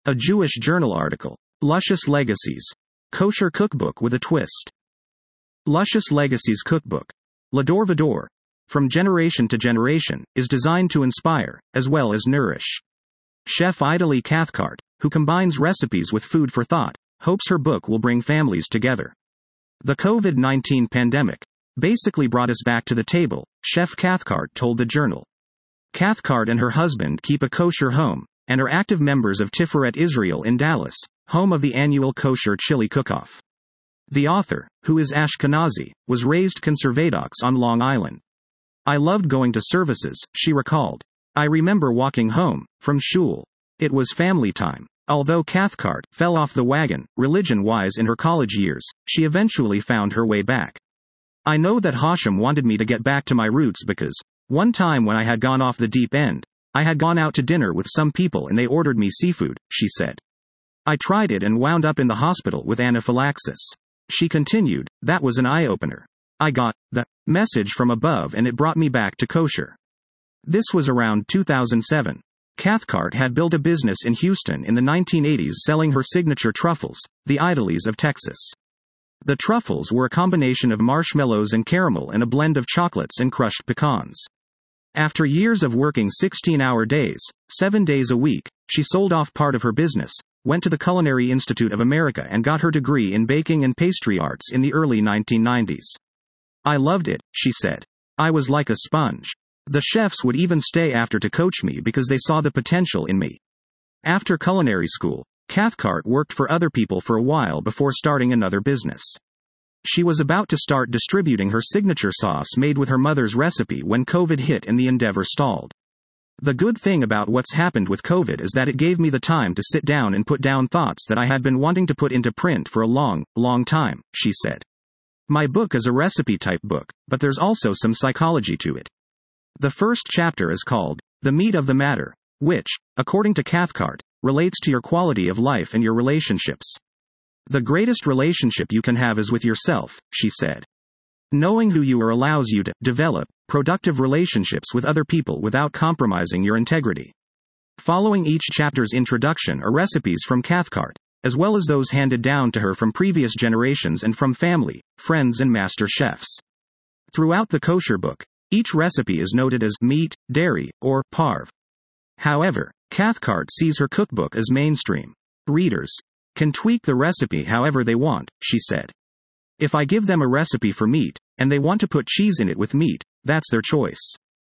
A Jewish Journal article. Luscious Legacies. Kosher Cookbook with a Twist. Luscious Legacies Cookbook. L'Ador Vador. From generation to generation, is designed to inspire, as well as nourish. Chef Idaly Cathcart, who combines recipes with food for thought, hopes her book will bring families together. The COVID-19 pandemic basically brought us back to the table, Chef Cathcart told the Journal. Cathcart and her husband keep a kosher home, and are active members of Tiferet Israel in Dallas, home of the annual Kosher Chili Cook-Off. The author, who is Ashkenazi, was raised conservadox on Long Island. I loved going to services, she recalled. I remember walking home from shul. It was family time. Although Cathcart fell off the wagon, religion-wise in her college years, she eventually found her way back. I know that Hashem wanted me to get back to my roots because, one time when I had gone off the deep end, I had gone out to dinner with some people and they ordered me seafood, she said. I tried it and wound up in the hospital with anaphylaxis. She continued, that was an eye-opener. I got the message from above and it brought me back to kosher. This was around 2007. Cathcart had built a business in Houston in the 1980s selling her signature truffles, the Idalys of Texas. The truffles were a combination of marshmallows and caramel and a blend of chocolates and crushed pecans. After years of working 16-hour days, 7 days a week, she sold off part of her business, went to the Culinary Institute of America and got her degree in baking and pastry arts in the early 1990s. I loved it, she said. I was like a sponge. The chefs would even stay after to coach me because they saw the potential in me. After culinary school, Cathcart worked for other people for a while before starting another business. She was about to start distributing her signature sauce made with her mother's recipe when COVID hit and the endeavor stalled. The good thing about what's happened with COVID is that it gave me the time to sit down and put down thoughts that I had been wanting to put into print for a long time, she said. My book is a recipe-type book, but there's also some psychology to it. The first chapter is called The Meat of the Matter, which, according to Cathcart, relates to your quality of life and your relationships. The greatest relationship you can have is with yourself, she said. Knowing who you are allows you to develop productive relationships with other people without compromising your integrity. Following each chapter's introduction are recipes from Cathcart, as well as those handed down to her from previous generations and from family, friends and master chefs. Throughout the kosher book, each recipe is noted as meat, dairy, or parv. However, Cathcart sees her cookbook as mainstream. Readers can tweak the recipe however they want, she said. If I give them a recipe for meat, and they want to put cheese in it with meat, that's their choice.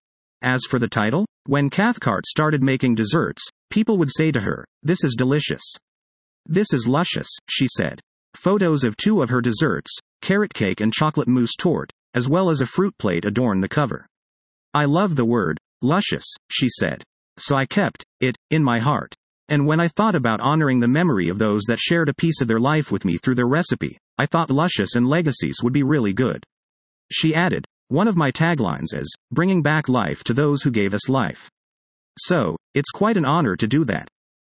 As for the title, when Cathcart started making desserts, people would say to her, this is delicious. This is luscious, she said. Photos of 2 of her desserts, carrot cake and chocolate mousse torte, as well as a fruit plate adorn the cover. I love the word, luscious, she said. So I kept it in my heart. And when I thought about honoring the memory of those that shared a piece of their life with me through their recipe, I thought luscious and legacies would be really good. She added, one of my taglines is, bringing back life to those who gave us life. So, it's quite an honor to do that,